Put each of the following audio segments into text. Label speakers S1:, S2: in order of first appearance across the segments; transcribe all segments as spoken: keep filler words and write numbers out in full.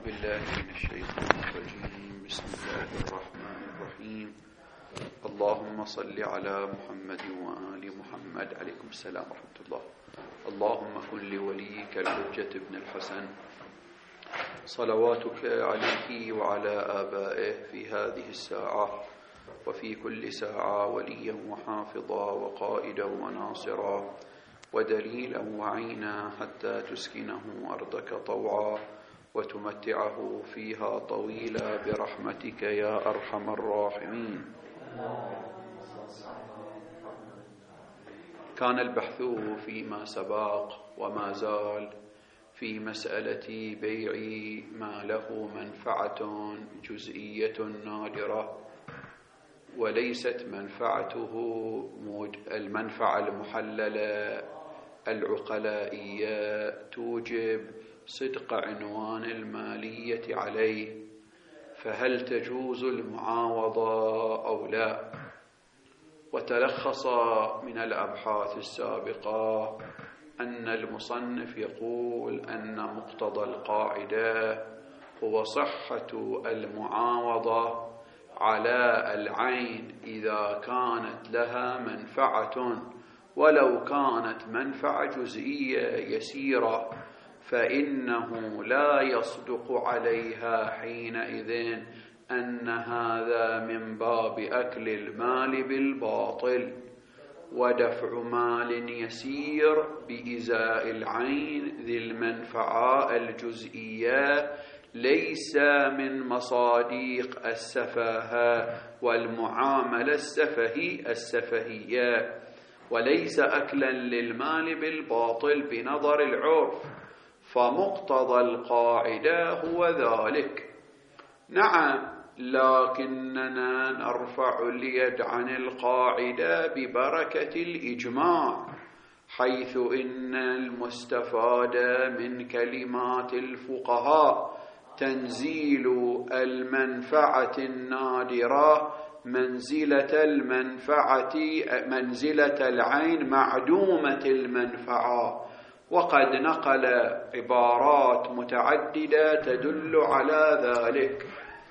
S1: بالله من الشيطان الرجيم. بسم الله الرحمن الرحيم. اللهم صل على محمد وآل محمد. عليكم السلام ورحمة الله. اللهم كن لوليك الحجة ابن الحسن صلواتك عليه وعلى آبائه في هذه الساعة وفي كل ساعة وليا وحافظا وقائدا وناصرا ودليلا وعينا حتى تسكنه أرضك طوعا وتمتعه فيها طويلا برحمتك يا أرحم الراحمين. كان البحث فيما سبق وما زال في مسألة بيع ما له منفعة جزئية نادرة وليست منفعته المنفعة المحللة العقلائية توجب صدق عنوان المالية عليه، فهل تجوز المعاوضة أو لا؟ وتلخص من الأبحاث السابقة أن المصنف يقول أن مقتضى القاعدة هو صحة المعاوضة على العين إذا كانت لها منفعة ولو كانت منفعة جزئية يسيرة، فإنه لا يصدق عليها حينئذ أن هذا من باب أكل المال بالباطل، ودفع مال يسير بإزاء العين ذي المنفعة الجزئية ليس من مصاديق السفاهة والمعاملة السفهي السفهية، وليس أكلا للمال بالباطل بنظر العرف، فمقتضى القاعدة هو ذلك. نعم، لكننا نرفع اليد عن القاعدة ببركة الإجماع، حيث إن المستفاد من كلمات الفقهاء تنزيل المنفعة النادرة منزلة المنفعة منزلة العين معدومة المنفعة، وقد نقل عبارات متعددة تدل على ذلك.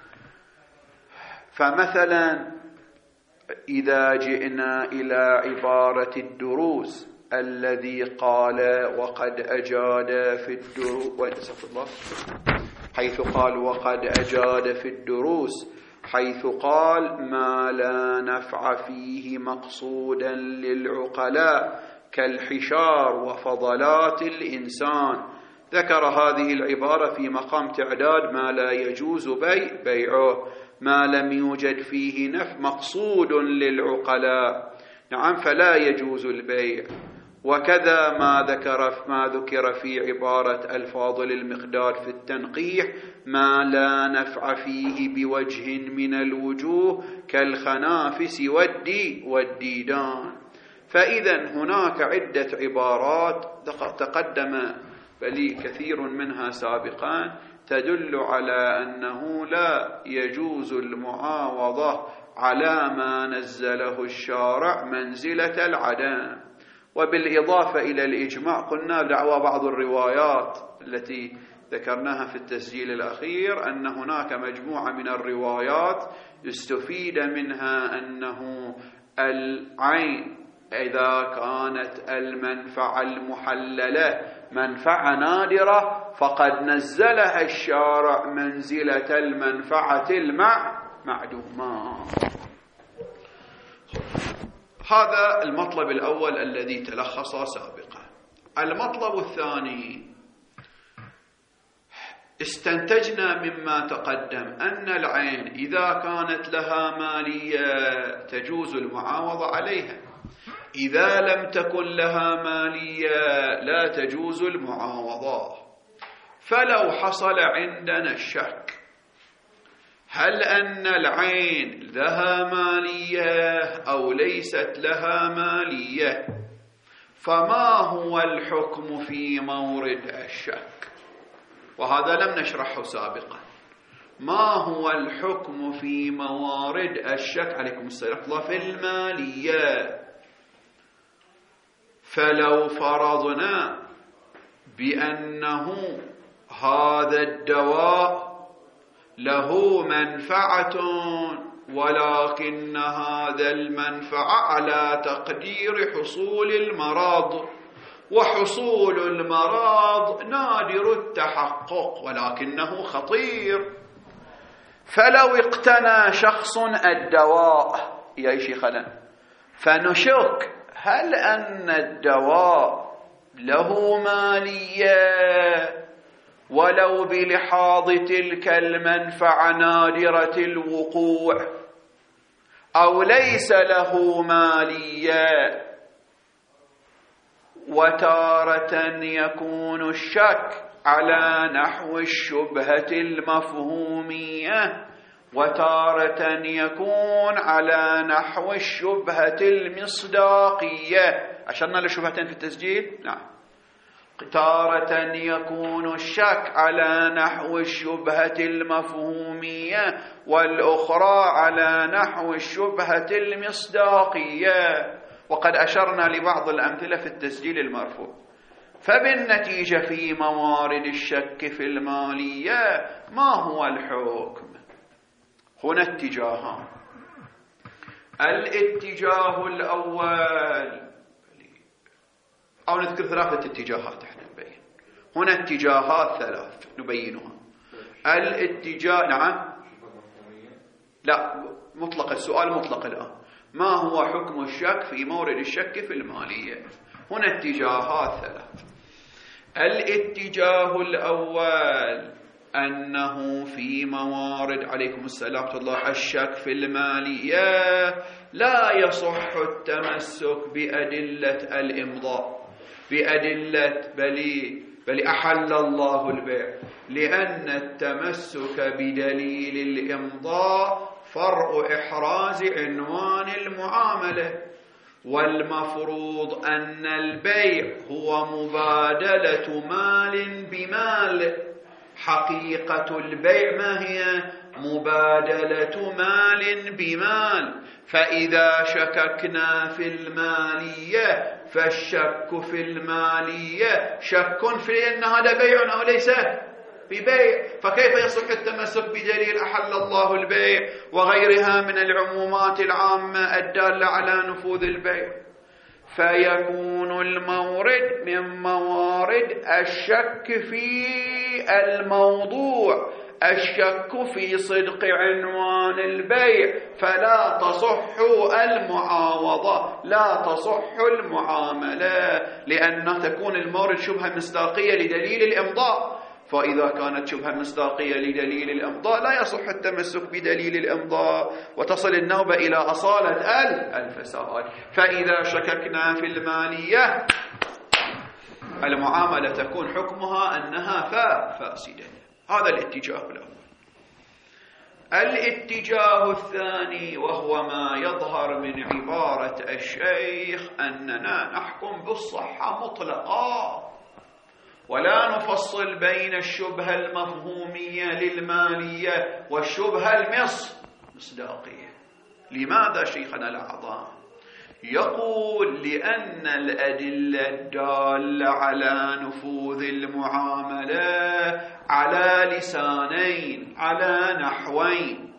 S1: فمثلا إذا جئنا إلى عبارة الدروس الذي قال وقد أجاد في الدروس حيث قال وقد أجاد في الدروس حيث قال ما لا نفع فيه مقصودا للعقلاء كالحشار وفضلات الإنسان، ذكر هذه العبارة في مقام تعداد ما لا يجوز بيع بيعه ما لم يوجد فيه نفع مقصود للعقلاء، نعم، فلا يجوز البيع. وكذا ما ذكر ما ذكر في عبارة الفاضل المقدار في التنقيح ما لا نفع فيه بوجه من الوجوه كالخنافس والدي والديدان. فإذا هناك عدة عبارات تقدم بل كثير منها سابقا تدل على أنه لا يجوز المعاوضة على ما نزله الشارع منزلة العدم. وبالإضافة إلى الإجماع قلنا دعوى بعض الروايات التي ذكرناها في التسجيل الأخير أن هناك مجموعة من الروايات يستفيد منها أنه العين إذا كانت المنفعة المحللة منفعة نادرة فقد نزلها الشارع منزلة المنفعة المعدومة. هذا المطلب الأول الذي تلخص سابقا. المطلب الثاني، استنتجنا مما تقدم أن العين إذا كانت لها مالية تجوز المعاوضة عليها، إذا لم تكن لها مالية لا تجوز المعاوضة. فلو حصل عندنا الشك هل أن العين لها مالية أو ليست لها مالية، فما هو الحكم في مورد الشك؟ وهذا لم نشرحه سابقا. ما هو الحكم في موارد الشك؟ عليكم السلام الله في المالية. فلو فرضنا بأنه هذا الدواء له منفعة، ولكن هذا المنفعة على تقدير حصول المرض، وحصول المرض نادر التحقق ولكنه خطير. فلو اقتنى شخص الدواء يا شيخنا فنشك هل أن الدواء له مالية ولو بلحاظ تلك المنفعة نادرة الوقوع، أو ليس له مالية. وتارة يكون الشك على نحو الشبهة المفهومية، وتارة يكون على نحو الشبهة المصداقية. أشرنا لشبهتين في التسجيل؟ نعم. تارة يكون الشك على نحو الشبهة المفهومية، والأخرى على نحو الشبهة المصداقية. وقد أشرنا لبعض الأمثلة في التسجيل المرفوع. فبالنتيجة في موارد الشك في المالية ما هو الحكم؟ هنا اتجاهان. الاتجاه الأول، أو نذكر ثلاثة اتجاهات احنا نبين. هنا اتجاهات ثلاث نبينها. الاتجاه نعم لا مطلق، السؤال مطلق الآن. ما هو حكم الشك في مورد الشك في المالية؟ هنا اتجاهات ثلاث. الاتجاه الأول أنه في موارد عليكم السلام ورحمة الله الشك في المالية لا يصح التمسك بأدلة الإمضاء، بأدلة بل بل أحل الله البيع، لأن التمسك بدليل الإمضاء فرع إحراز عنوان المعاملة، والمفروض أن البيع هو مبادلة مال بمال. حقيقة البيع ما هي؟ مبادلة مال بمال. فإذا شككنا في المالية فالشك في المالية شك في أن هذا بيع أو ليس ببيع، فكيف يصح التمسك بدليل أحل الله البيع وغيرها من العمومات العامة الدالة على نفوذ البيع؟ فيكون المورد من موارد الشك في الموضوع الشك في صدق عنوان البيع، فلا تصح المعاوضة، لا تصح المعاملة، لأن تكون المورد شبهة مصداقية لدليل الإمضاء. فإذا كانت شبهة مصداقية لدليل الإمضاء لا يصح التمسك بدليل الإمضاء، وتصل النوبة إلى أصالة الفساد. فإذا شككنا في المالية المعاملة تكون حكمها أنها فاسدة. هذا الاتجاه الأول. الاتجاه الثاني وهو ما يظهر من عبارة الشيخ أننا نحكم بالصحة مطلقا ولا نفصل بين الشبهة المفهومية للمالية والشبهة المصداقية. لماذا شيخنا الأعظم؟ يقول لأن الأدلة الدالة على نفوذ المعاملة على لسانين، على نحوين.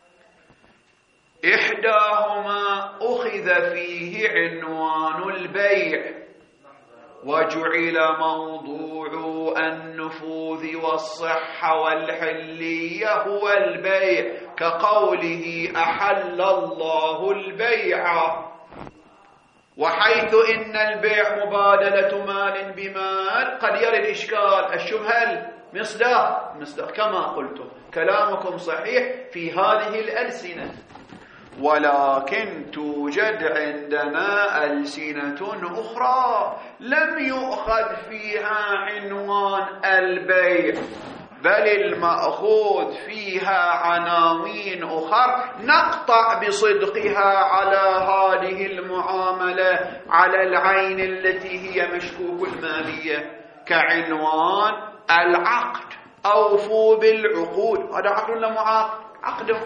S1: إحداهما أخذ فيه عنوان البيع وجعل موضوع النفوذ والصحة والحلية هو البيع، كقوله أحل الله البيع. وحيث إن البيع مبادلة مال بمال قد يرد إشكال الشبهة المصداق مصداق كما قلتم. كلامكم صحيح في هذه الألسنة، ولكن توجد عندنا ألسنة أخرى لم يؤخذ فيها عنوان البيع، بل المأخوذ فيها عناوين أخرى نقطع بصدقها على هذه المعاملة على العين التي هي مشكوك المالية، كعنوان العقد. أوفوا بالعقود، هذا عقد ولا معاقد؟ عقد.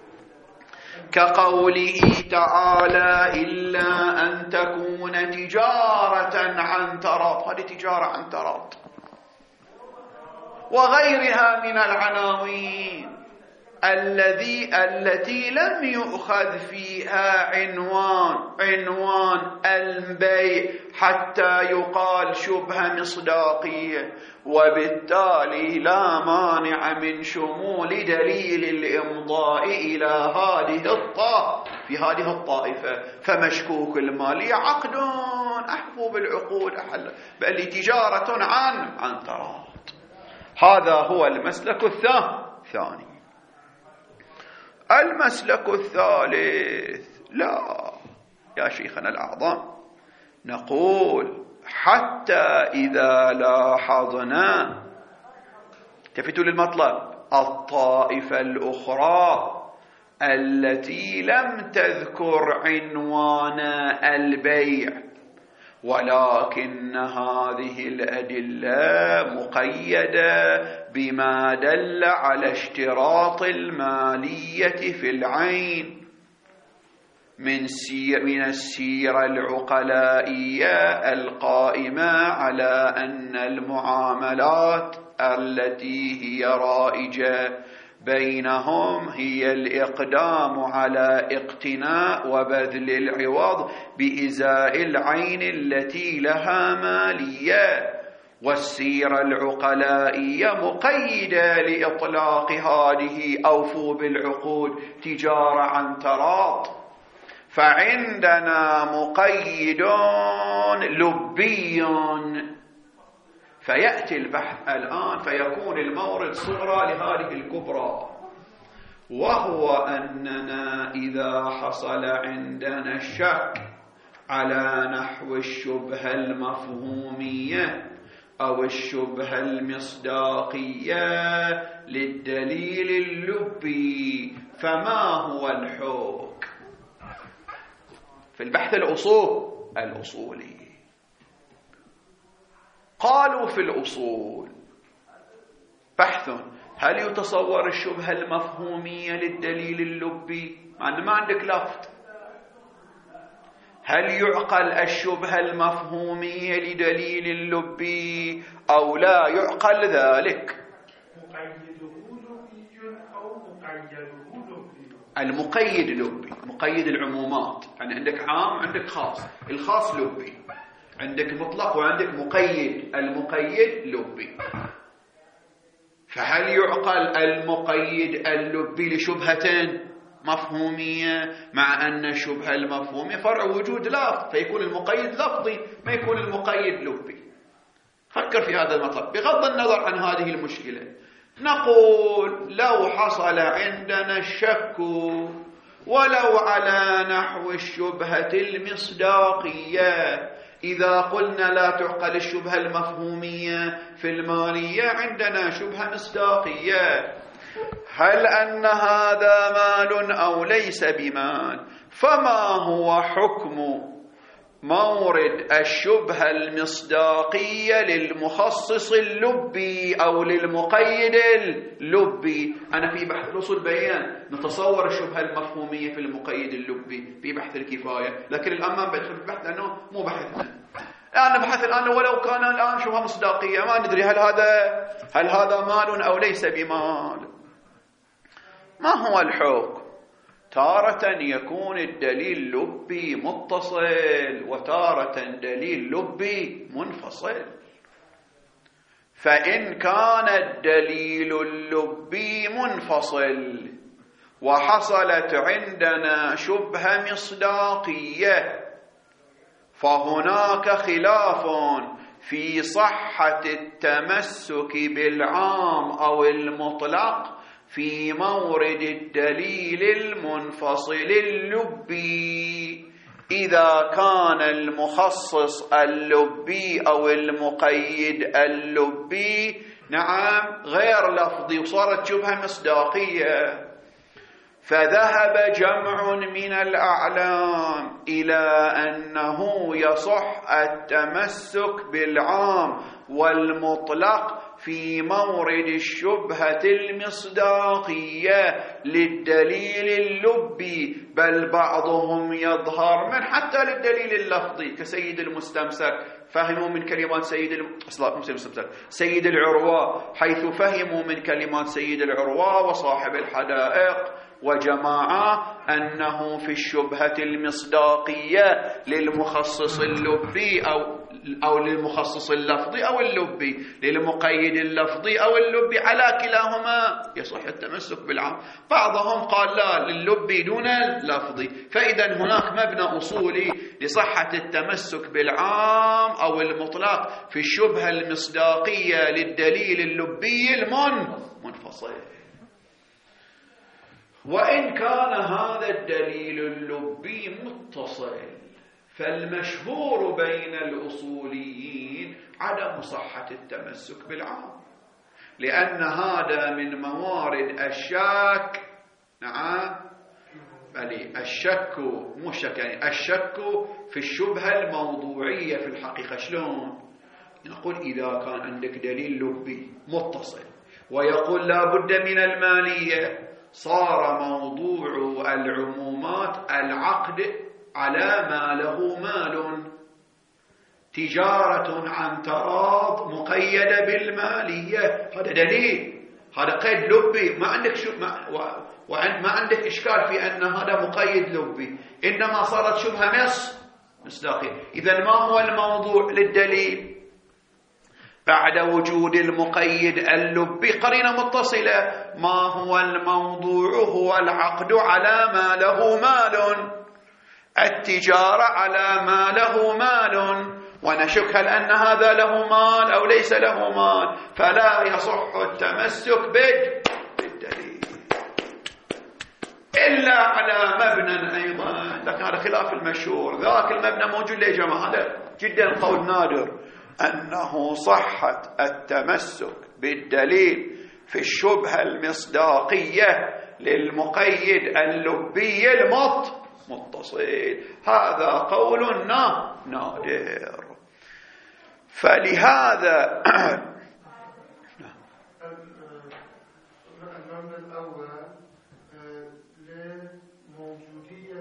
S1: كقوله تعالى إلا أن تكون تجارة عن تراض، هذه تجارة عن تراض. وغيرها من العناوين الذي التي لم يؤخذ فيها عنوان عنوان البيع حتى يقال شبهة مصداقية، وبالتالي لا مانع من شمول دليل الإمضاء إلى هذه الطائفة في هذه الطائفة. فمشكوك المالية عقد أحفو بالعقود أحل بل تجارة عن عن تراض. هذا هو المسلك الثاني. المسلك الثالث لا يا شيخنا الأعظم، نقول حتى إذا لاحظنا، التفتوا للمطلب، الطائفة الأخرى التي لم تذكر عنوان البيع ولكن هذه الأدلة مقيدة بما دل على اشتراط المالية في العين من سير من السيرة العقلائية القائمة على أن المعاملات التي هي رائجة بينهم هي الإقدام على اقتناء وبذل العوض بإزاء العين التي لها مالية، والسيرة العقلائية مقيدة لإطلاق هذه أوفوا بالعقود تجارة عن تراض. فعندنا مقيد لبي، فيأتي البحث الآن فيكون المورد صغرى لهذه الكبرى، وهو أننا إذا حصل عندنا الشك على نحو الشبهة المفهومية أو الشبهة المصداقية للدليل اللبي، فما هو الحكم في البحث الأصول الأصولي؟ قالوا في الأصول بحث هل يتصور الشبهة المفهومية للدليل اللبي؟ مع أنه ما عندك لفظ. هل يعقل الشبهة المفهومية لدليل اللبي أو لا يعقل ذلك؟
S2: مقيده لبي أو مقيده لبي؟
S1: المقيد لبي، مقيد العمومات، يعني عندك عام عندك خاص، الخاص لبي، عندك مطلق وعندك مقيد، المقيد لبي. فهل يعقل المقيد اللبي لشبهة مفهومية مع أن الشبهة المفهومية فرع وجود لفظ، فيكون المقيد لفظي ما يكون المقيد لبي؟ فكر في هذا المطلب بغض النظر عن هذه المشكلة. نقول لو حصل عندنا الشك ولو على نحو الشبهة المصداقية، إذا قلنا لا تعقل الشبهة المفهومية في المالية عندنا شبهة مصداقية، هل أن هذا مال أو ليس بمال؟ فما هو حكم مورد الشبهة المصداقية للمخصص اللبي أو للمقيد اللبي؟ أنا في بحث الأصول بيان نتصور الشبهة المفهومية في المقيد اللبي في بحث الكفاية، لكن الآن ما بدخل في البحث لأنه مو بحثنا. أنا بحث الآن ولو كان الآن شبهة مصداقية ما ندري هل هذا هل هذا مال أو ليس بمال. ما هو الحكم؟ تارة يكون الدليل لبي متصل وتارة دليل لبي منفصل. فإن كان الدليل اللبي منفصل وحصلت عندنا شبهة مصداقية فهناك خلاف في صحة التمسك بالعام أو المطلق في مورد الدليل المنفصل اللبي، إذا كان المخصص اللبي أو المقيد اللبي نعم غير لفظي وصارت شبهة مصداقية. فذهب جمع من الأعلام إلى أنه يصح التمسك بالعام والمطلق في مورد الشبهة المصداقية للدليل اللبي، بل بعضهم يظهر من حتى للدليل اللفظي كسيد المستمسك فهموا من كلمات سيد الم... سيد العروة، حيث فهموا من كلمات سيد العروة وصاحب الحدائق وجماعة أنه في الشبهة المصداقية للمخصص اللبي أو أو للمخصص اللفظي أو اللبي، للمقيد اللفظي أو اللبي، على كلاهما يصح التمسك بالعام. بعضهم قال لا، لللبي دون اللفظي. فإذا هناك مبنى أصولي لصحة التمسك بالعام أو المطلق في الشبهة المصداقية للدليل اللبي المنفصل. وإن كان هذا الدليل اللبي متصل، فالمشهور بين الأصوليين عدم صحة التمسك بالعام، لأن هذا من موارد الشك. نعم، بل الشك مو الشك، يعني الشك في الشبهة الموضوعية في الحقيقة. شلون؟ نقول إذا كان عندك دليل لبي متصل ويقول لا بد من المالية، صار موضوع العمومات العقد على ما له مال، تجارة عن تراض مقيدة بالمالية. هذا دليل، هذا قيد لبي، ما عندك شو ما, ما عندك إشكال في أن هذا مقيد لبي، إنما صارت شبهة مص مصداقية. إذن ما هو الموضوع للدليل بعد وجود المقيد اللبي؟ قرينة متصلة. ما هو الموضوع؟ هو العقد على ما له مال، التجارة على ما له مال، ونشك هل أن هذا له مال أو ليس له مال، فلا يصح التمسك بالدليل إلا على مبنى أيضا، لكن هذا خلاف المشهور. ذاك المبنى موجود يا جماعة، هذا جدا قول نادر، أنه صحة التمسك بالدليل في الشبهة المصداقية للمقيد اللبي المتصل. هذا قول نادر. فلهذا
S2: المبنى الأول لموجودية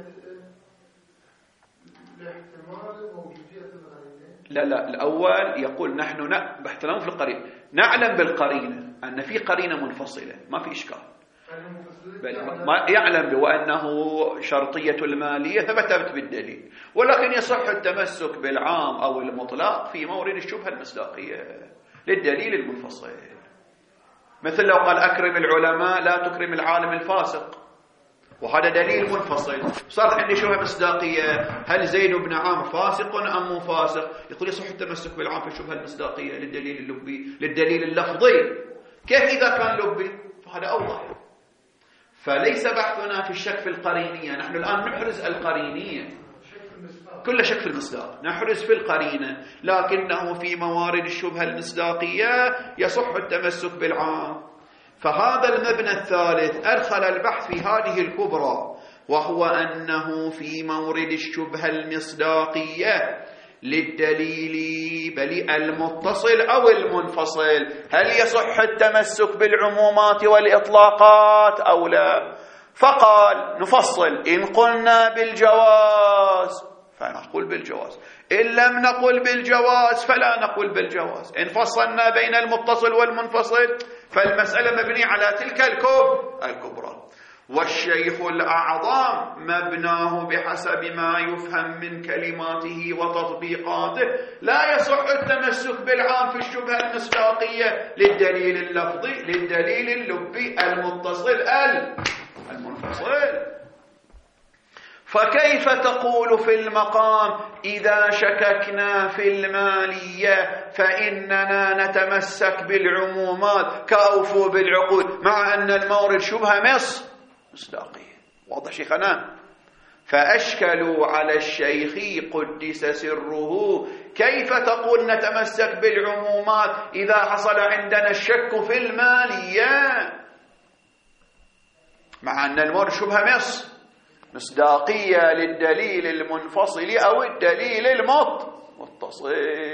S2: لاحتمال موجودية القرينة.
S1: لا لا، الأول يقول نحن باحترام في القرينة نعلم بالقرينة أن في قرينة منفصلة، ما في إشكال، بل ما يعلم بأنه شرطية المالية ثبتت بالدليل، ولكن يصح التمسك بالعام أو المطلق في مورد الشبهة المصداقية للدليل المنفصل. مثل لو قال أكرم العلماء لا تكرم العالم الفاسق، وهذا دليل منفصل، صار عندي شبهة مصداقية، هل زيد بن عمرو فاسق أم مو فاسق؟ يقول يصح التمسك بالعام في الشبهة المصداقية للدليل اللبي للدليل اللفظي. كيف إذا كان لبي؟ فهذا أوضح. فليس بحثنا في الشك في القرينية، نحن الآن نحرز القرينية، كل شك في المصداق نحرز في القرينة، لكنه في موارد الشبهة المصداقية يصح التمسك بالعام. فهذا المبنى الثالث أدخل البحث في هذه الكبرى، وهو أنه في مورد الشبهة المصداقية للدليل بل المتصل أو المنفصل، هل يصح التمسك بالعمومات والإطلاقات أو لا؟ فقال نفصل، إن قلنا بالجواز فنقول بالجواز، إن لم نقل بالجواز فلا نقول بالجواز. إن فصلنا بين المتصل والمنفصل فالمسألة مبنية على تلك الكبرى. والشيخ الأعظم مبناه بحسب ما يفهم من كلماته وتطبيقاته، لا يصح التمسك بالعام في الشبهة المصداقية للدليل اللفظي للدليل اللبي المتصل المنفصل. فكيف تقول في المقام إذا شككنا في المالية فإننا نتمسك بالعمومات كأوفوا بالعقود، مع أن المورد شبهة مصداقية؟ واضح شيخنا؟ فأشكلوا على الشيخ قدس سره، كيف تقول نتمسك بالعمومات إذا حصل عندنا الشك في المالية، مع أن المورد شبهة مصداقية للدليل المنفصل أو الدليل المتصل،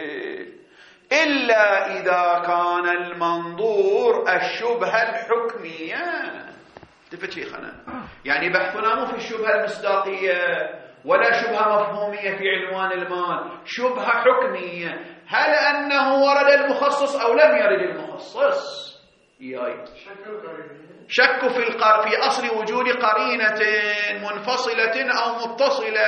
S1: إلا إذا كان المنظور الشبهة الحكمية. تفت شيخنا؟ يعني بحثنا مو في الشبهة المصداقية ولا شبهة مفهومية في عنوان المال، شبهة حكمية. هل أنه ورد المخصص أو لم يرد المخصص؟ ياي شك في القر في أصل وجود قرينة منفصلة أو متصلة.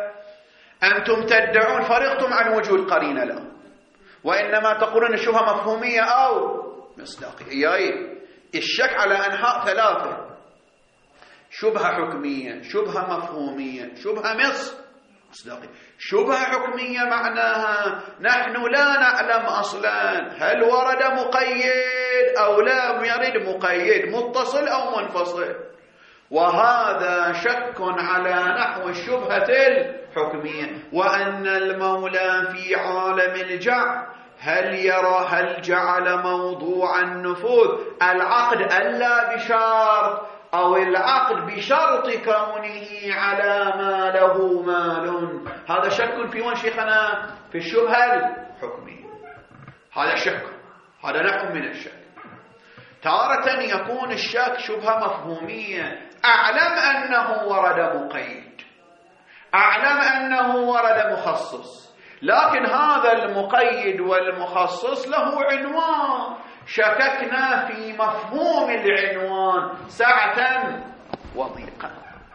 S1: أنتم تدعون فرغتم عن وجود قرينة لا، وإنما تقولون الشبهة مفهومية أو مصداقية. ياي الشك على أنحاء ثلاثة: شبهة حكمية، شبهة مفهومية، شبهة مصداقية. شبهة حكمية معناها نحن لا نعلم أصلا هل ورد مقيد أو لا يرد مقيد، متصل أو منفصل، وهذا شك على نحو الشبهة الحكمية. وأن المولى في عالم الجعل هل يرى هل جعل موضوع النفوذ العقد ألا بشرط أو العقد بشرط كونه على ما له مال. هذا شك في وين شيخنا؟ في الشبهة الحكمية. هذا شك، هذا نوع من الشك. تارة يكون الشك شبهة مفهومية، أعلم أنه ورد مقيد، أعلم أنه ورد مخصص، لكن هذا المقيد والمخصص له عنوان، شككنا في مفهوم العنوان سعة وضيقا.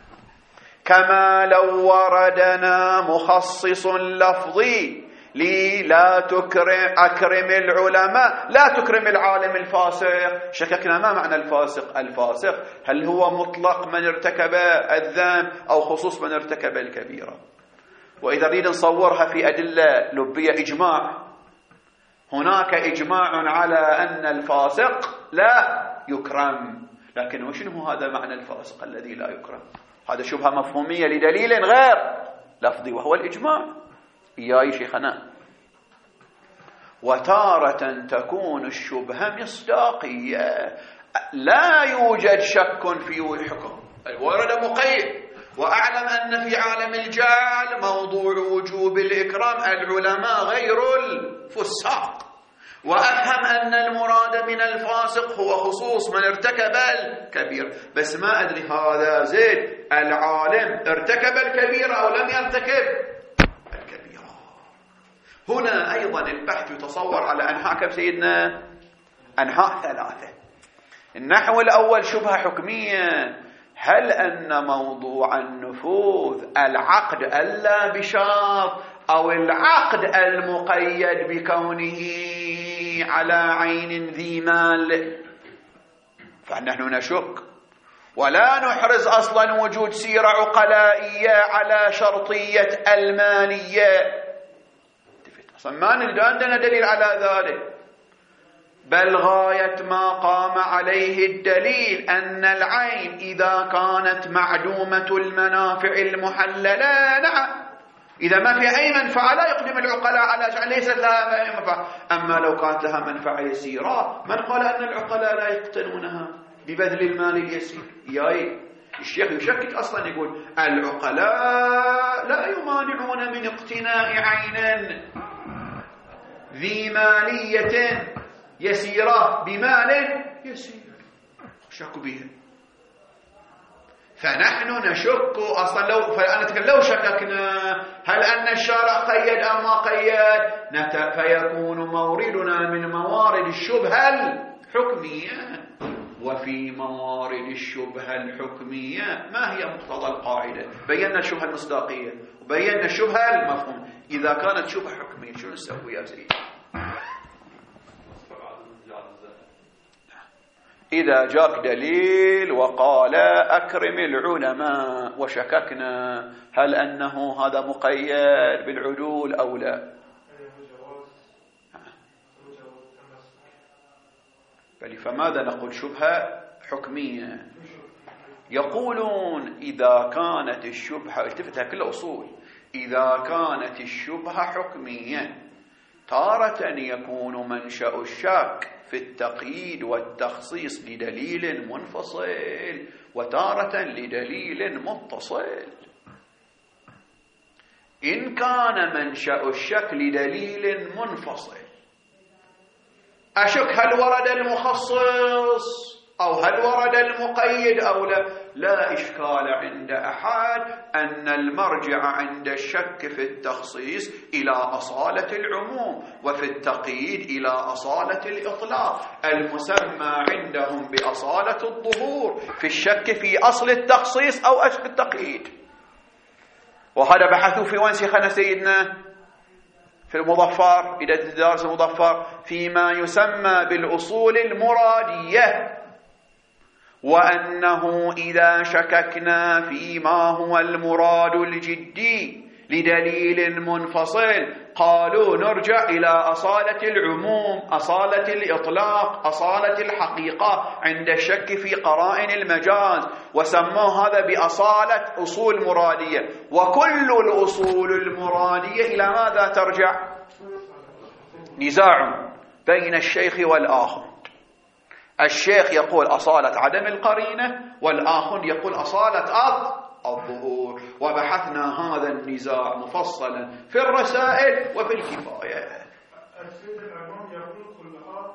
S1: كما لو وردنا مخصص لفظي لي لا تكرم أكرم العلماء لا تكرم العالم الفاسق، شككنا ما معنى الفاسق. الفاسق هل هو مطلق من ارتكب الذنب أو خصوص من ارتكب الكبيرة؟ وإذا نريد نصورها في أدلة لبية إجماع، هناك إجماع على أن الفاسق لا يكرم، لكن وشنو هذا معنى الفاسق الذي لا يكرم؟ هذا شبهة مفهومية لدليل غير لفظي وهو الإجماع. يا شيخنا، وتارة تكون الشبهة مصداقية، لا يوجد شك في الحكم، ورد مقيد، وأعلم أن في عالم الجعل موضوع وجوب الإكرام العلماء غير الفساق، وأفهم أن المراد من الفاسق هو خصوص من ارتكب الكبير. بس ما أدري هذا زيد العالم ارتكب الكبير أو لم يرتكب الكبير. هنا أيضا البحث يتصور على أنحاء كم سيدنا؟ أنحاء ثلاثة. النحو الأول شبهة حكمية، هل أن موضوع النفوذ العقد ألا بشرط أو العقد المقيد بكونه على عين ذي مال؟ فنحن نشك ولا نحرز أصلا وجود سيرة عقلائية على شرطية المالية، أصلا ما عندنا دليل على ذلك، بل غاية ما قام عليه الدليل أن العين إذا كانت معدومة المنافع المحللة نعم، إذا ما في أي منفعة لا يقدم العقلاء على شيء ليست لها أي منفعة. أما لو كانت لها منفعة يسيرة، من قال أن العقلاء لا يقتنونها ببذل المال اليسير؟ ياي الشيخ يشكك أصلا، يقول العقلاء لا يمانعون من اقتناء عين ذي مالية يسيرة بمال يسير، شك بها. فنحن نشك أصلا، لو فأنا أتكلم لو شككنا هل أن الشارع قيد أم ما قيد، فيكون موردنا من موارد الشبهة الحكمية. وفي موارد الشبهة الحكمية ما هي مقتضى القاعدة؟ بينا الشبهة المصداقية وبينا الشبهة المفهوم. إذا كانت شبهة حكمية شو نسوي يا سيدي؟ إذا جاك دليل وقال أكرم العلماء وشككنا هل أنه هذا مقيد بالعدول أو لا؟ بل فماذا نقول؟ شبهة حكمية. يقولون إذا كانت الشبهة، التفتها كل أصول، إذا كانت الشبهة حكمية تارة يكون منشأ الشك في التقييد والتخصيص لدليل منفصل، وتارة لدليل متصل. إن كان منشأ الشك لدليل منفصل، أشك هل ورد المخصص أو هل ورد المقيد أو لا؟ لا إشكال عند أحد أن المرجع عند الشك في التخصيص إلى أصالة العموم، وفي التقييد إلى أصالة الإطلاق. المسمى عندهم بأصالة الظهور في الشك في أصل التخصيص أو أصل التقييد. وهذا بحثوا في وين شيخنا سيدنا؟ في المظفر، إذا تدرس المظفر، فيما يسمى بالأصول المرادية، وأنه إذا شككنا فيما هو المراد الجدي لدليل منفصل قالوا نرجع إلى أصالة العموم، أصالة الإطلاق، أصالة الحقيقة عند الشك في قرائن المجاز، وسموا هذا بأصالة أصول مرادية. وكل الأصول المرادية إلى ماذا ترجع؟ نزاع بين الشيخ والآخر. الشيخ يقول أصالة عدم القرينة، والآخر يقول أصالة الظهور. وبحثنا هذا النزاع مفصلا في الرسائل وفي الكفاية.
S2: السيد الإمام يقول كلها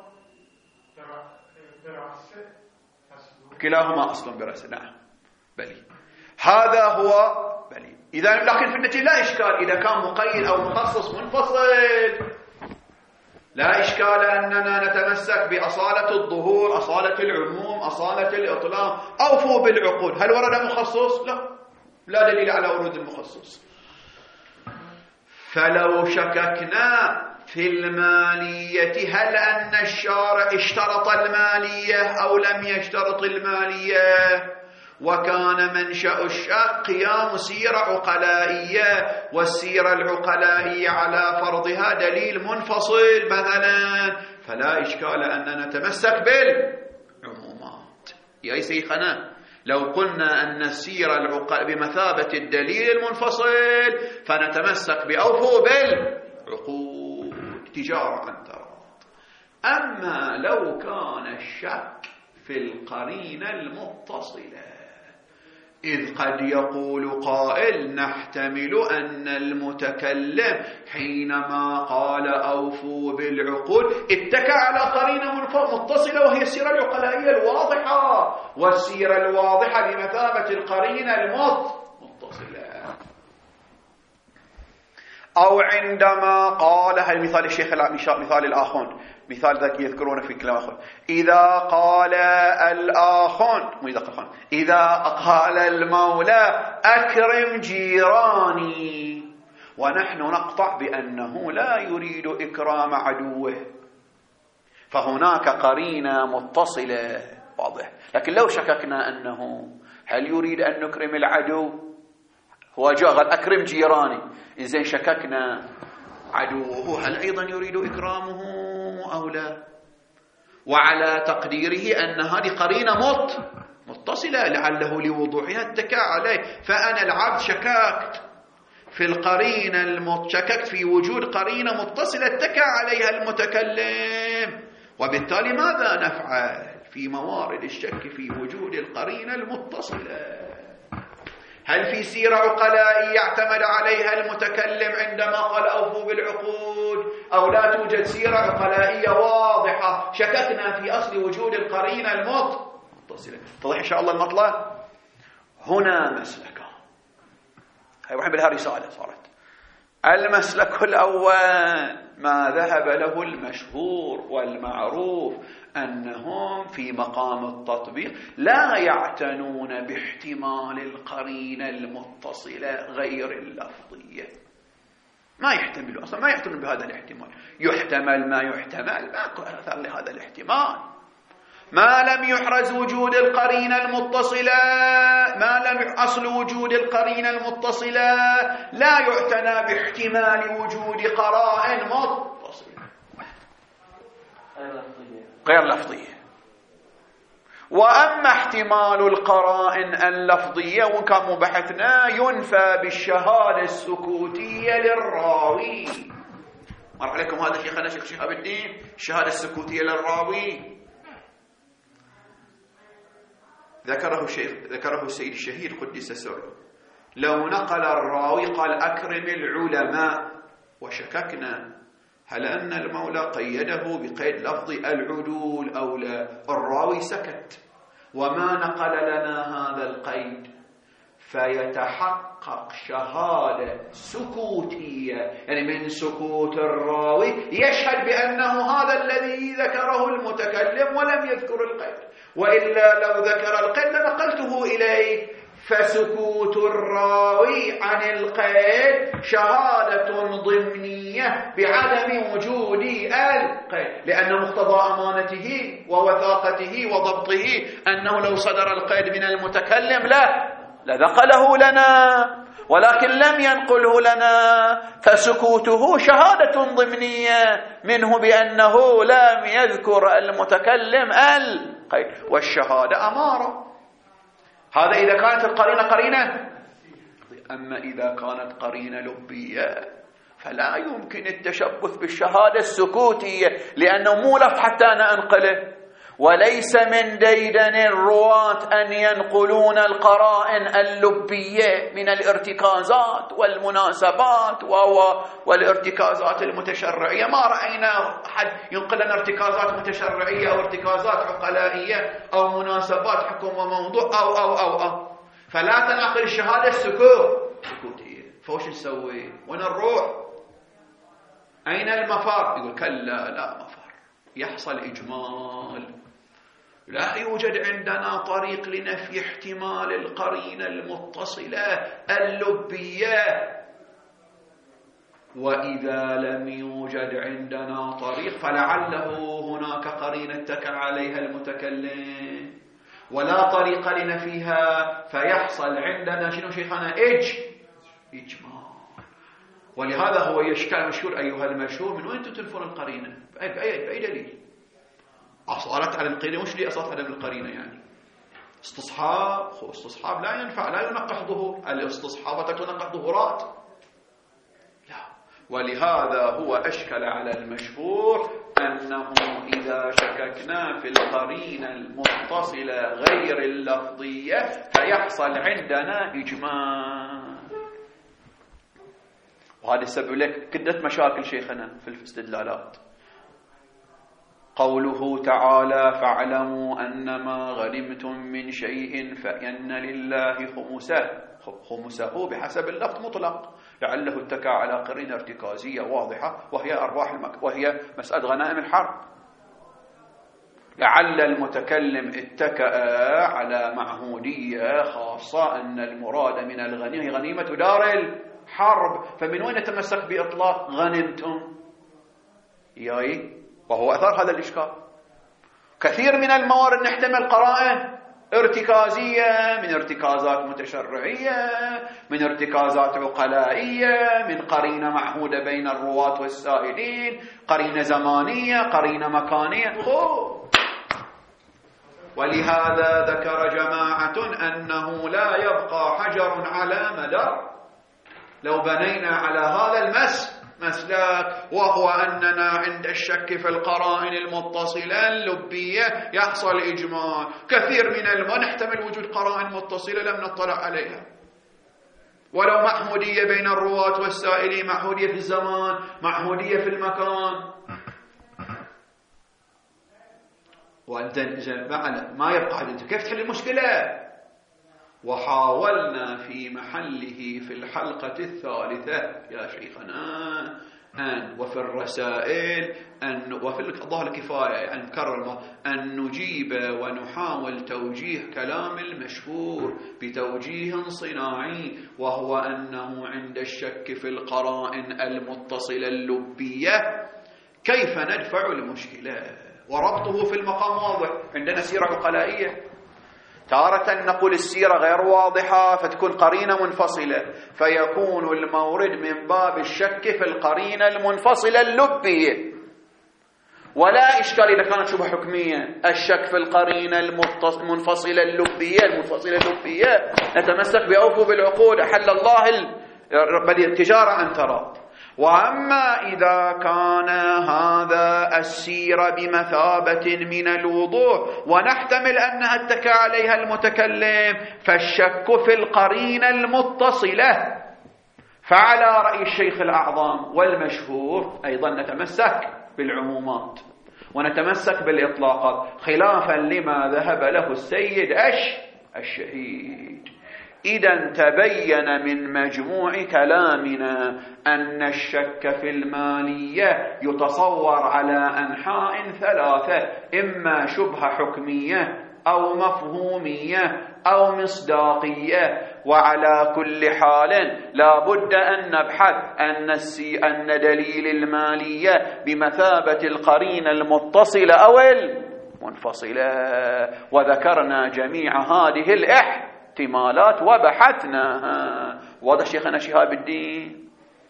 S2: برأسه،
S1: كلاهما أصل برأسه. نعم بلي، هذا هو بلي. إذا لكن في النتيجة لا إشكال إذا كان مقيد أو مخصص منفصل، لا إشكال أننا نتمسك بأصالة الظهور، أصالة العموم، أصالة الإطلاق. أوفوا بالعقود. هل ورد مخصص؟ لا، لا دليل على ورود المخصص. فلو شككنا في المالية، هل أن الشارع اشترط المالية أو لم يشترط المالية؟ وكان منشأ الشك قيام سيرة عقلائية، والسيرة العقلائية على فرضها دليل منفصل مثلا، فلا إشكال أن نتمسك بالعمومات. يا شيخنا لو قلنا أن السيرة العقل بمثابة الدليل المنفصل فنتمسك بأوفوا بالعقود تجارة عن تراض. أما لو كان الشك في القرينة المتصلة، إذ قد يقول قائل نحتمل أن المتكلم حينما قال أوفوا بالعقود اتكى على قرينة متصلة وهي السيرة العقلائية الواضحة، والسيرة الواضحة بمثابة القرينة المتصلة. أو عندما قال، هذا مثال الشيخ، مثال الآخون، مثال ذاك يذكرونه في كلام آخر. إذا قال الآخون إذا قال إذا قال المولى أكرم جيراني، ونحن نقطع بأنه لا يريد إكرام عدوه، فهناك قرينة متصلة واضح. لكن لو شككنا أنه هل يريد أن نكرم العدو، هو جاء قال أكرم جيراني، إذن شككنا عدوه هل أيضا يريد إكرامه أو لا؟ وعلى تقديره أن هذه قرينة مت متصلة لعله لوضوحها اتكى عليه. فأنا العبد شككت في القرينة المت شككت في وجود قرينة متصلة اتكى عليها المتكلم، وبالتالي ماذا نفعل في موارد الشك في وجود القرينة المتصلة؟ هل في سيرة عقلائية يعتمد عليها المتكلم عندما قال أوفوا بالعقود، أو لا توجد سيرة عقلائية واضحة شككنا في أصل وجود القرينة المتصلة؟ اتضح إن شاء الله المطلب. هنا مسلكان، هاي واحد بالها رسالة صارت. المسلك الأول ما ذهب له المشهور والمعروف أنهم في مقام التطبيق لا يعتنون باحتمال القرينة المتصلة غير اللفظية، ما يحتملوا أصلا، ما يعتنون بهذا الاحتمال. يحتمل ما يحتمل، ما أثر لهذا الاحتمال ما لم يحرز وجود القرينة المتصلة، ما لم أصل وجود القرينة المتصلة لا يعتنى باحتمال وجود قرائن متصلة غير لفظية. وأما احتمال القرائن اللفظية وكان مبحثنا ينفى بالشهادة السكوتية للراوي. مر عليكم هذا شيخنا شيخ شهاب الدين، الشهادة السكوتية للراوي ذكره الشيخ ذكره السيد الشهيد قدس سره. لو نقل الراوي قال أكرم العلماء وشككنا هل أن المولى قيده بقيد لفظ العدول أو لا، الراوي سكت وما نقل لنا هذا القيد فيتحقق شهادة سكوتية، يعني من سكوت الراوي يشهد بأنه هذا الذي ذكره المتكلم ولم يذكر القيد، وإلا لو ذكر القيد لنقلته إليه. فسكوت الراوي عن القيد شهادة ضمنية بعدم وجود القيد، لأن مقتضى أمانته ووثاقته وضبطه أنه لو صدر القيد من المتكلم لا لنقله لنا، ولكن لم ينقله لنا، فسكوته شهادة ضمنية منه بأنه لم يذكر المتكلم القيد، والشهادة أمارة. هذا إذا كانت القرينة قرينة. أما إذا كانت قرينة لبية فلا يمكن التشبث بالشهادة السكوتية، لأنه مو لفظ حتى أنا أنقله، وليس من ديدن الرواة أن ينقلون القرائن اللبية من الارتكازات والمناسبات والارتكازات المتشرعية. ما رأينا أحد ينقل لنا ارتكازات متشرعية أو ارتكازات عقلائية أو مناسبات حكم وموضوع أو أو أو, أو. فلا تنقل الشهادة السكوت سكوتية. فوش نسوي؟ وين نروح؟ أين المفار؟ يقول كلا لا مفار، يحصل إجمال. لا يوجد عندنا طريق لنفي احتمال القرينة المتصلة اللبية، وإذا لم يوجد عندنا طريق فلعله هناك قرينة اتكى عليها المتكلم ولا طريق لنفيها، فيحصل عندنا شنو شيخنا؟ إج إجمال. ولهذا هو يشكال مشهور أيها المشهور، من وين تنفون القرينة؟ بأي, بأي, بأي دليل؟ أصالة على القرينة. وش لي أصالة على القرينة يعني؟ استصحاب. خو استصحاب لا ينفع، لا ينقح ظهور. الاستصحابة تنقح ظهورات لا. ولهذا هو أشكل على المشهور أنه إذا شككنا في القرينة المتصلة غير اللفظية فيحصل عندنا إجمال. وهذا سبب لك كدة مشاكل شيخنا في الاستدلالات. قوله تعالى فاعلموا أنما غنمتم من شيء فإن لله خمسه. خمسه بحسب اللفظ مطلق، لعله اتكى على قرينة ارتكازية واضحة وهي أرواح المك... وهي مسألة غنائم الحرب. لعل المتكلم اتكأ على معهودية خاصة أن المراد من الغنيمة غنيمة دار الحرب، فمن وين نتمسك بإطلاق غنمتم؟ ياي وهو أثار هذا الإشكال. كثير من الموارد نحتمل قرائن ارتكازية، من ارتكازات متشرعية، من ارتكازات عقلائية، من قرينة معهودة بين الرواة والسائلين، قرينة زمانية، قرينة مكانية. خو ولهذا ذكر جماعة أنه لا يبقى حجر على مدار. لو بنينا على هذا المس مسلك، وهو أننا عند الشك في القرائن المتصلة اللبية يحصل إجمال. كثير من الما نحتمل وجود قرائن متصلة لم نطلع عليها، ولو معهودية بين الرواة والسائلين، معهودية في الزمان، معهودية في المكان. وأنت ما يبقى أنت كيف تحل المشكلة؟ وحاولنا في محله في الحلقة الثالثة يا شيخنا أن وفي الرسائل أن وفي الظاهر الكفاية يعني نكرر أن نجيب ونحاول توجيه كلام المشهور بتوجيه صناعي، وهو أنه عند الشك في القرائن المتصلة اللبية كيف ندفع المشكلة، وربطه في المقام واضح. عندنا سيرة عقلائية، تارة نقول السيرة غير واضحة فتكون قرينة منفصلة، فيكون المورد من باب الشك في القرينة المنفصلة اللبية. ولا إشكال إذا كانت شبه حكمية، الشك في القرينة المنفصلة اللبية المنفصلة اللبية نتمسك بأوفوا بالعقود، أحل الله بل التجارة أن ترى. وأما إذا كان هذا السير بمثابة من الوضوح ونحتمل أنها اتكى عليها المتكلم، فالشك في القرينة المتصلة فعلى رأي الشيخ الأعظم والمشهور أيضا نتمسك بالعمومات. ونتمسك بالإطلاقات خلافا لما ذهب له السيد أش الشهيد. إذا تبين من مجموع كلامنا أن الشك في المالية يتصور على أنحاء ثلاثة، إما شبهة حكمية أو مفهومية أو مصداقية. وعلى كل حال لا بد أن نبحث أن, السي أن دليل المالية بمثابة القرينة المتصلة أو المنفصلة، وذكرنا جميع هذه الاحتمالات وبحثناها. واضح شيخنا شهاب الدين؟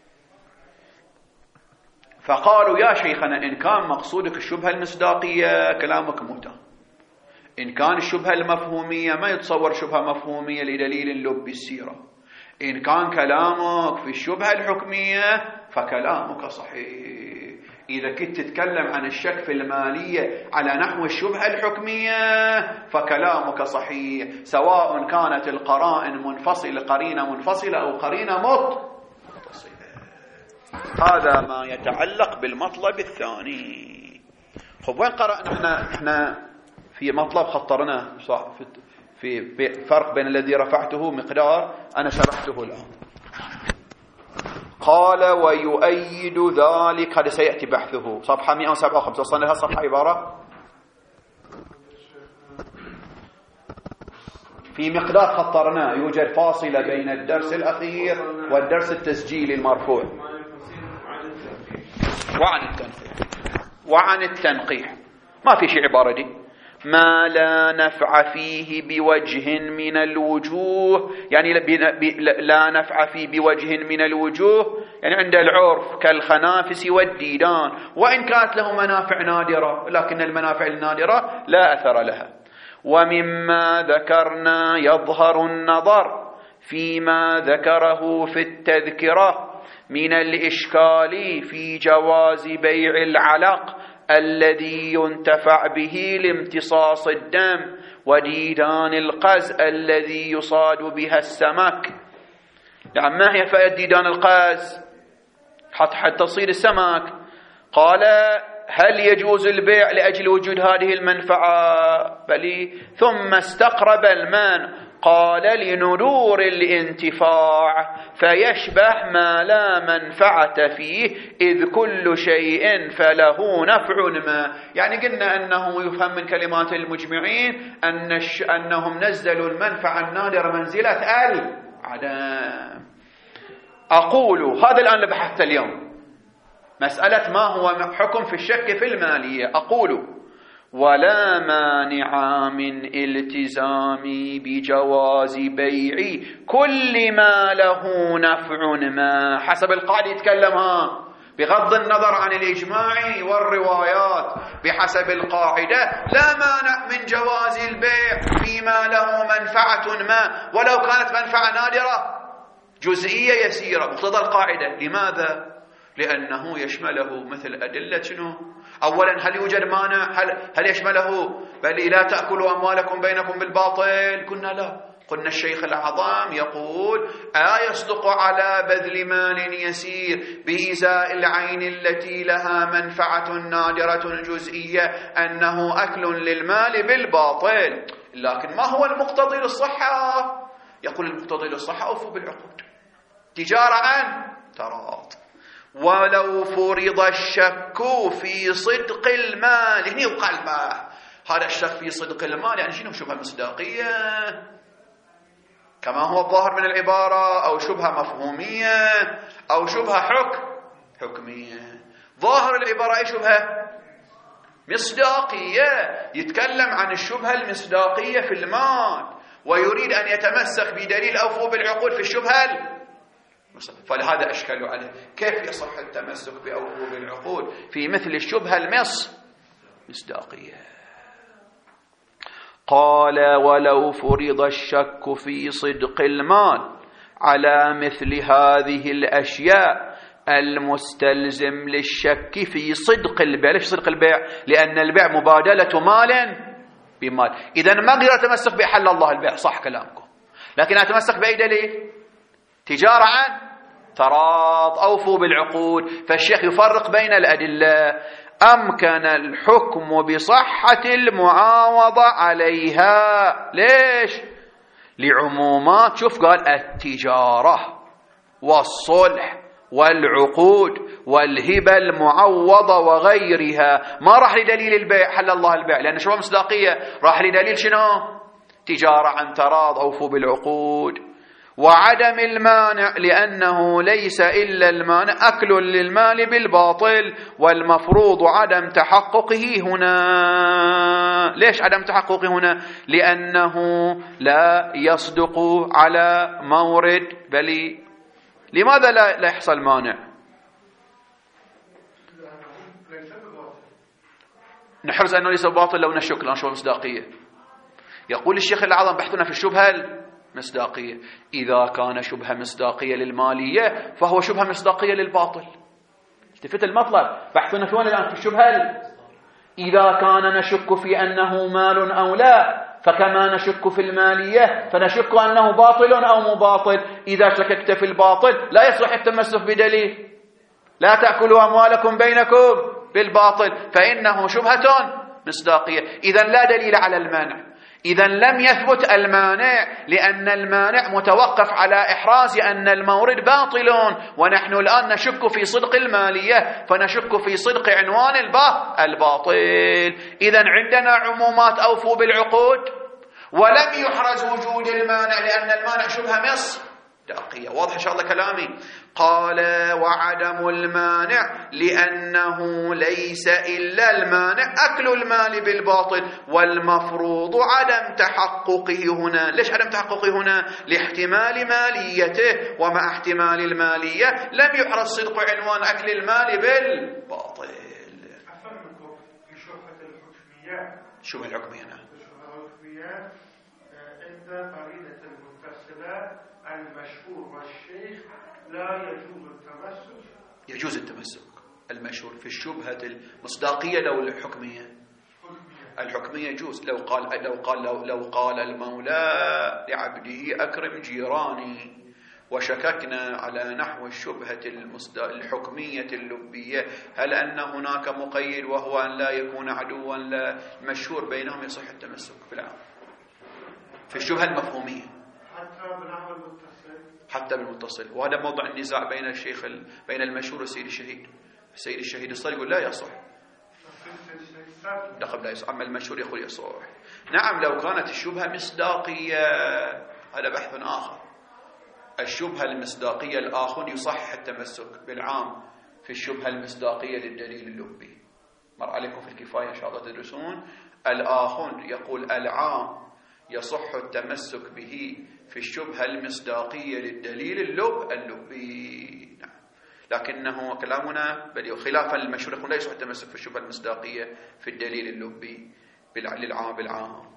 S1: فقالوا يا شيخنا إن كان مقصودك الشبهة المصداقية كلامك متهم، إن كان الشبهة المفهومية ما يتصور شبهة مفهومية لدليل لب السيرة، إن كان كلامك في الشبهة الحكمية فكلامك صحيح. إذا كنت تتكلم عن الشك في المالية على نحو الشبهة الحكمية فكلامك صحيح، سواء كانت القرائن منفصلة قرينة منفصلة أو قرينة متصلة. هذا ما يتعلق بالمطلب الثاني. خب وين قرأنا احنا احنا في مطلب خطرناه صح في في فرق بين الذي رفعته مقدار أنا شرحته الآن. قال ويؤيد ذلك، هذا سيأتي بحثه صفحة مئة وسبعة وخمسين. وصلنا لها صفحة عبارة في مقدار خطرناه يوجد فاصلة بين الدرس الأخير والدرس التسجيلي المرفوع وعن التنقيح وعن التنقيح ما في شيء عبارة دي ما لا نفع فيه بوجه من الوجوه، يعني لا نفع فيه بوجه من الوجوه يعني عند العرف كالخنافس والديدان، وإن كانت له منافع نادرة لكن المنافع النادرة لا أثر لها. ومما ذكرنا يظهر النظر فيما ذكره في التذكرة من الإشكال في جواز بيع العلق الذي ينتفع به لامتصاص الدم، وديدان القز الذي يصاد بها السمك. يعني ما هي فائدة ديدان القز حتى حتى تصيد السمك؟ قال هل يجوز البيع لأجل وجود هذه المنفعة؟ بل ثم استقرب المانع قال لنذور الانتفاع فيشبه ما لا منفعة فيه إذ كل شيء فله نفع ما. يعني قلنا أنه يفهم من كلمات المجمعين أن أنهم نزلوا المنفعة النادرة منزلة العدم. أقول هذا الآن اللي بحثت اليوم مسألة ما هو حكم في الشك في المالية. أقول ولا مانع من التزامي بجواز بيع كل ما له نفع ما، حسب القاعدة يتكلمها بغض النظر عن الإجماع والروايات. بحسب القاعدة لا مانع من جواز البيع فيما له منفعة ما ولو كانت منفعة نادرة جزئية يسيرة، مقتضى القاعدة. لماذا؟ لأنه يشمله مثل أدلة شنو؟ أولا هل يوجد مانع؟ هل, هل يشمله بل لا تأكلوا أموالكم بينكم بالباطل؟ قلنا لا. قلنا الشيخ العظام يقول آه يصدق على بذل مال يسير بإزاء العين التي لها منفعة نادرة جزئية أنه أكل للمال بالباطل، لكن ما هو المقتضي للصحة؟ يقول المقتضي للصحة أوفوا بالعقود، تجارة عن تراض. ولو فرض الشك في صدق المال، هنا يبقى المال. هذا الشك في صدق المال يعني شنو؟ شبهة مصداقية كما هو الظاهر من العبارة، أو شبهة مفهومية، أو شبهة حكم حكمية. ظاهر العبارة أي شبهة مصداقية، يتكلم عن الشبهة المصداقية في المال ويريد أن يتمسك بدليل أوفوا بالعقود في الشبهة، فلهذا أشكلوا عليه كيف يصح التمسك بأوفوا بالعقود في مثل الشبهة المصداقية. قال ولو فرض الشك في صدق المال على مثل هذه الأشياء المستلزم للشك في صدق البيع. ليش صدق البيع؟ لأن البيع مبادلة مال بمال. إذن ما أقدر أتمسك بأحل الله البيع، صح كلامكم، لكن أتمسك بأي دليل؟ تجارة عن تراض، أوفوا بالعقود. فالشيخ يفرق بين الأدلة. أمكن الحكم بصحة المعاوضة عليها. ليش؟ لعمومات، شوف قال التجارة والصلح والعقود والهبة المعوضة وغيرها، ما راح لدليل البيع حل الله البيع لأن شو مصداقية، راح لدليل شنو؟ تجارة عن تراض، أوفوا بالعقود. وعدم المانع لأنه ليس إلا المانع أكل للمال بالباطل، والمفروض عدم تحققه هنا. ليش عدم تحققه هنا؟ لأنه لا يصدق على مورد. بل لماذا لا, لا يحصل مانع؟ نحرز أنه ليس باطل لو نشك لأن شو مصداقية. يقول الشيخ الأعظم بحثنا في الشبهة المصداقية، إذا كان شبهة مصداقية للمالية فهو شبهة مصداقية للباطل. التفت المطلب، بحثنا في وين الآن؟ في الشبهة. إذا كان نشك في أنه مال أو لا، فكما نشك في المالية فنشك أنه باطل أو مباطل. إذا شككت في الباطل لا يصح التمسك بدليل، لا تأكلوا أموالكم بينكم بالباطل، فإنه شبهة مصداقية. إذن لا دليل على المانع، إذن لم يثبت المانع، لأن المانع متوقف على إحراز أن المورد باطل، ونحن الآن نشك في صدق المالية فنشك في صدق عنوان الباطل. إذن عندنا عمومات أوفوا بالعقود، ولم يحرز وجود المانع لأن المانع شبهة مصداقية. واضح إن شاء الله كلامي؟ قال وعدم المانع لأنه ليس إلا المانع أكل المال بالباطل، والمفروض عدم تحققه هنا. ليش عدم تحققه هنا؟ لاحتمال ماليته، ومع احتمال المالية لم يحرز صدق عنوان أكل المال بالباطل.
S2: أفهمكم في شبهة الحكمية.
S1: شبهة الحكمية نعم.
S2: الشبهة الحكمية عند فريدة المتصلة المشهور والشيخ لا يجوز التمسك.
S1: يجوز التمسك المشهور في الشبهة المصداقية لو الحكمية. الحكمية يجوز. لو قال لو قال لو, لو قال المولى لعبده أكرم جيراني، وشككنا على نحو الشبهة الحكمية اللبية، هل أن هناك مقيد وهو أن لا يكون عدوا لا المشهور بينهم يصح التمسك في العام في الشبهة المفهومية
S2: حتى بنحو المتصل،
S1: حتى بالمتصل. وهذا موضع النزاع بين الشيخ ال... بين المشهور والسيد الشهيد. السيد الشهيد الصالح يقول لا يصح، لقب لا يصح، أما المشهور يقول يصح. نعم لو كانت الشبهة مصداقية هذا بحث آخر. الشبهة المصداقية الآخر يصح التمسك بالعام في الشبهة المصداقية للدليل اللبي. مر عليكم في الكفاية إن شاء الله تدرسون. الآخر يقول العام يصح التمسك به في الشبهة المصداقية للدليل اللب اللبي. نعم. لكنه كلامنا بل خلافا للمشهور يقول لا يصح التمسك في الشبهة المصداقية في الدليل اللبي للعام بالعام.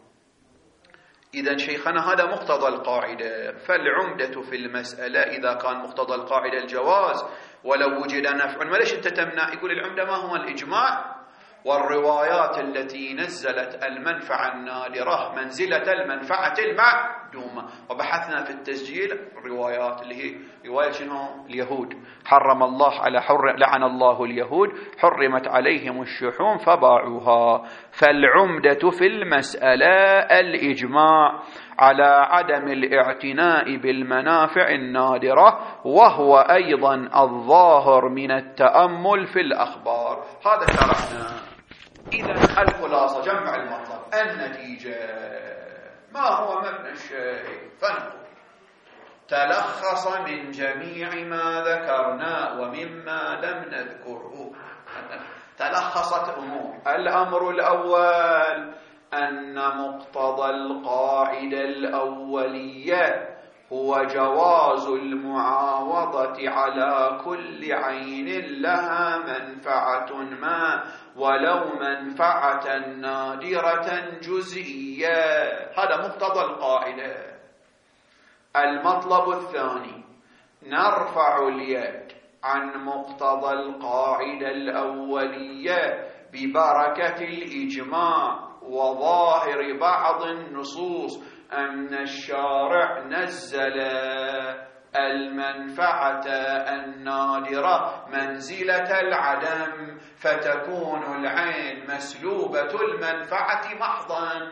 S1: إذا شيخنا هذا مقتضى القاعدة. فالعمدة في المسألة إذا كان مقتضى القاعدة الجواز ولو وجد نفع، ما ليش أنت تمنع؟ يقول العمدة ما هو الإجماع والروايات التي نزلت المنفعة النادرة منزلة المنفعة المعدومة. وبحثنا في التسجيل روايات اللي هي رواية شنو؟ اليهود حرم الله على حر لعن الله اليهود حرمت عليهم الشحوم فباعوها. فالعمدة في المسألة الإجماع على عدم الاعتناء بالمنافع النادرة، وهو أيضا الظاهر من التأمل في الأخبار. هذا شرحنا. إذا الخلاصة جمع المطلب النتيجة ما هو مبنى الشيء؟ فنقول تلخص من جميع ما ذكرنا ومما لم نذكره. تلخصت أمور. الأمر الأول أن مقتضى القاعدة الأولية هو جواز المعاوضة على كل عين لها منفعة ما ولو منفعة نادرة جزئية. هذا مقتضى القاعدة. المطلب الثاني نرفع اليد عن مقتضى القاعدة الأولية ببركة الإجماع وظاهر بعض النصوص أن الشارع نزل المنفعة النادرة منزلة العدم، فتكون العين مسلوبة المنفعة محضا.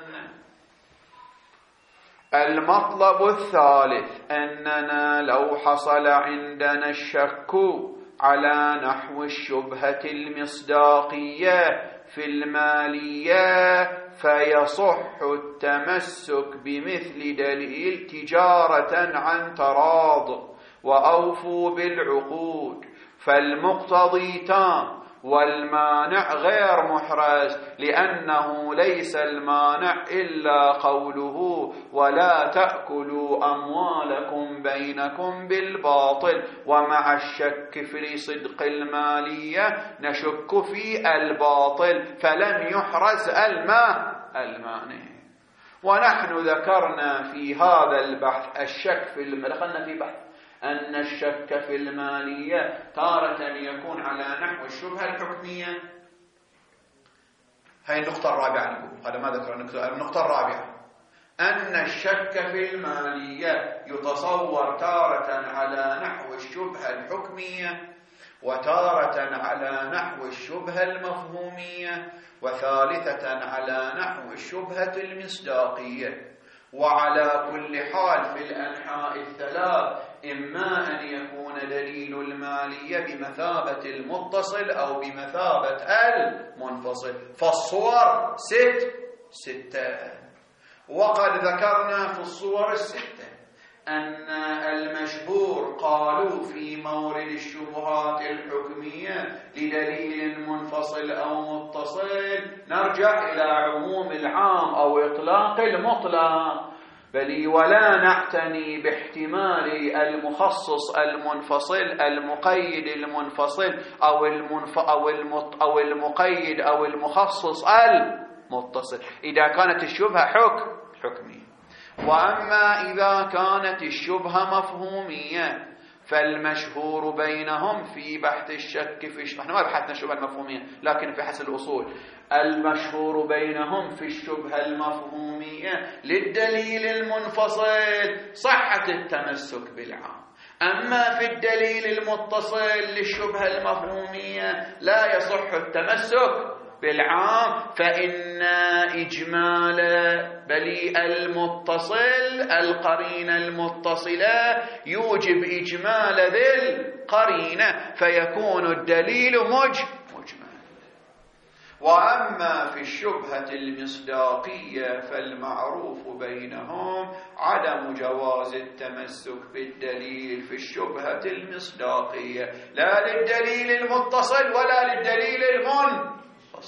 S1: المطلب الثالث أننا لو حصل عندنا الشك على نحو الشبهة المصداقية في المالية فيصح التمسك بمثل دليل تجارة عن تراض وأوفوا بالعقود، فالمقتضي تام والمانع غير محرز، لأنه ليس المانع إلا قوله ولا تأكلوا أموالكم بينكم بالباطل. ومع الشك في صدق المالية نشك في الباطل، فلم يحرز الماء المانع. ونحن ذكرنا في هذا البحث الشك في دخلنا في بحث أن الشك في المالية تارة يكون على نحو الشبهة الحكمية. هاي النقطة الرابعة نقول، هذا ما ذكر النقطة الرابعة، أن الشك في المالية يتصور تارة على نحو الشبهة الحكمية، وتارة على نحو الشبهة المفهومية، وثالثة على نحو الشبهة المصداقية. وعلى كل حال في الأنحاء الثلاث إما أن يكون دليل المالية بمثابة المتصل أو بمثابة المنفصل. فالصور ست ستة، وقد ذكرنا في الصور الستة أن المشهور قالوا في مورد الشبهات الحكمية لدليل منفصل أو متصل نرجع إلى عموم العام أو إطلاق المطلق، بل ولا نعتني باحتمال المخصص المنفصل المقيد المنفصل أو المنف أو المط أو المقيد أو المخصص المتصل إذا كانت الشبهة حكم حكمية. وأما إذا كانت الشبهة مفهومية فالمشهور بينهم في بحث الشك في الشبهة، احنا ما بحثنا الشبهة المفهومية لكن في حسب الأصول، المشهور بينهم في الشبهة المفهومية للدليل المنفصل صحة التمسك بالعام، أما في الدليل المتصل للشبهة المفهومية لا يصح التمسك بالعام، فإن إجمال بل المتصل القرينة المتصلة يوجب إجمال ذي القرينة فيكون الدليل مجمل. وأما في الشبهة المصداقية فالمعروف بينهم عدم جواز التمسك بالدليل في الشبهة المصداقية، لا للدليل المتصل ولا للدليل المنفصل.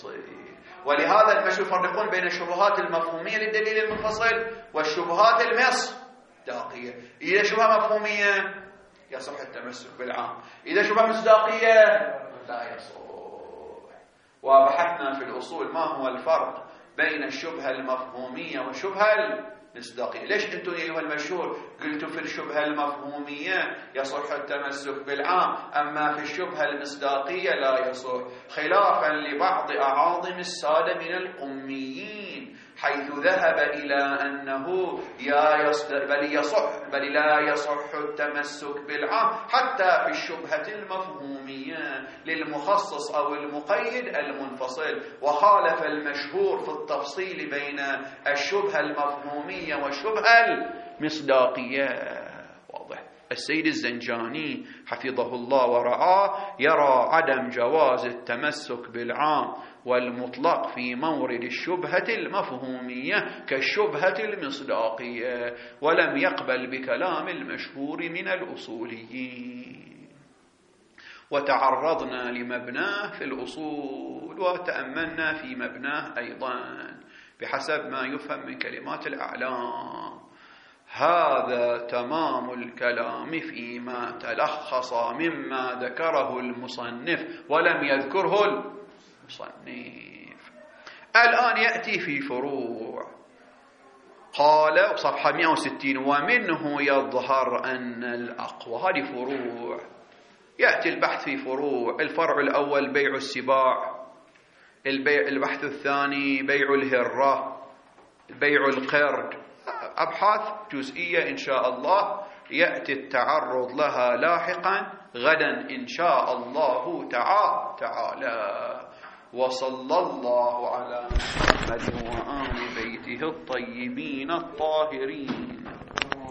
S1: ولهذا المشهور يفرقون بين الشبهات المفهومية للدليل المنفصل والشبهات المصداقية. إذا شبهة مفهومية يصح التمسك بالعام، إذا شبهة مصداقية لا يصح. وبحثنا في الأصول ما هو الفرق بين الشبهة المفهومية والشبهة المصداقية. ليش أنتم أيها المشهور قلتوا في الشبهة المفهومية يصح التمسك بالعام أما في الشبهة المصداقية لا يصح، خلافا لبعض أعاظم السادة من القميين حيث ذهب إلى أنه يا بل يصح بل لا يصح التمسك بالعام حتى في الشبهة المفهومية للمخصص أو المقيد المنفصل، وخالف المشهور في التفصيل بين الشبهة المفهومية والشبهة المصداقية. واضح. السيد الزنجاني حفظه الله ورعاه يرى عدم جواز التمسك بالعام والمطلق في مورد الشبهة المفهومية كالشبهة المصداقية، ولم يقبل بكلام المشهور من الأصوليين. وتعرضنا لمبناه في الأصول وتأملنا في مبناه أيضا بحسب ما يفهم من كلمات الأعلام. هذا تمام الكلام فيما تلخص مما ذكره المصنف ولم يذكره المصنف. الآن يأتي في فروع. قال صفحة مئة وستين ومنه يظهر أن الأقوى. هذه فروع، يأتي البحث في فروع. الفرع الأول بيع السباع، البيع البحث الثاني بيع الهرة، بيع القرد، أبحاث جزئية إن شاء الله يأتي التعرض لها لاحقا غدا إن شاء الله تعالى. وصلى الله على محمد وآل بيته الطيبين الطاهرين.